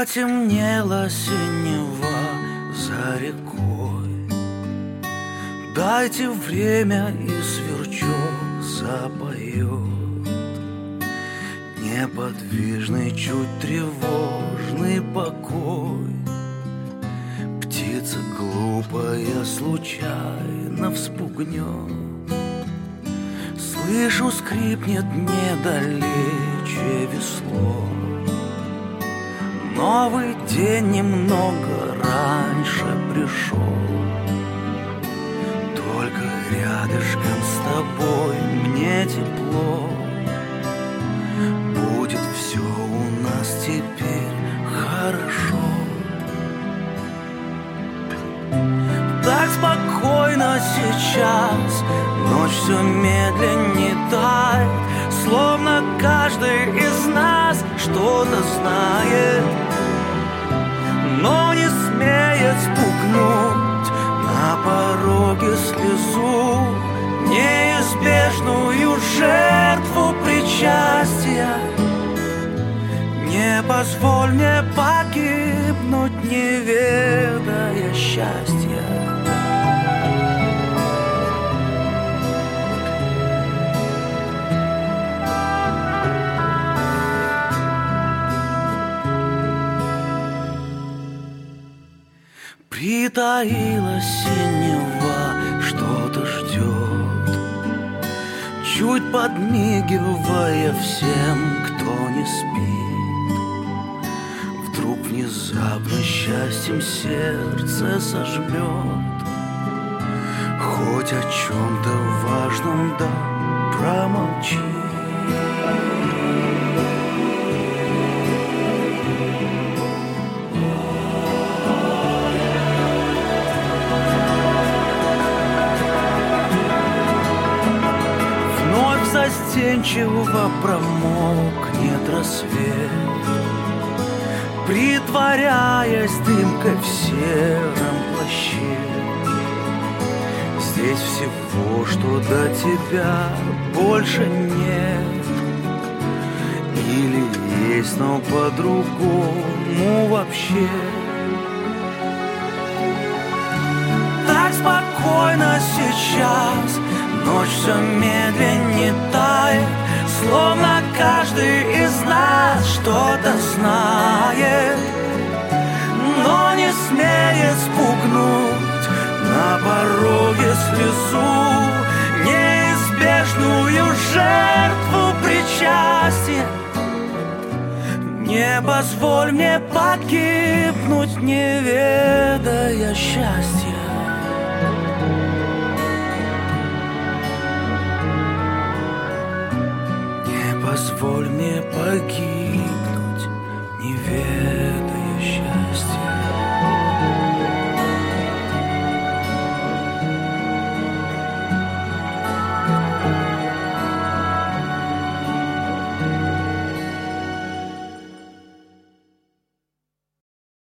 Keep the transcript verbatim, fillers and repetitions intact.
Потемнела синева за рекой. Дайте время, и сверчок запоет. Неподвижный, чуть тревожный покой. Птица глупая случайно вспугнет. Слышу, скрипнет недалече весло. Новый день немного раньше пришел. Только рядышком с тобой мне тепло. Будет все у нас теперь хорошо. Так спокойно сейчас, ночь все медленнее тает, словно каждый из нас что-то знает, но не смеет спугнуть на пороге слезу, неизбежную жертву причастия. Не позволь мне погибнуть, не ведая счастья. Притаилась синева, что-то ждет, чуть подмигивая всем, кто не спит. Вдруг внезапно счастьем сердце сожмет. Хоть о чем-то важном, да промолчи. Застенчиво промокнет рассвет, притворяясь дымкой в сером плаще. Здесь всего, что до тебя больше нет. Или есть, но по-другому вообще. Так спокойно сейчас, ночь все медленнее тает, словно каждый из нас что-то знает, но не смеет спугнуть на пороге слезу, неизбежную жертву причастия. Не позволь мне погибнуть, не ведая счастья. Позволь мне погибнуть, не верь.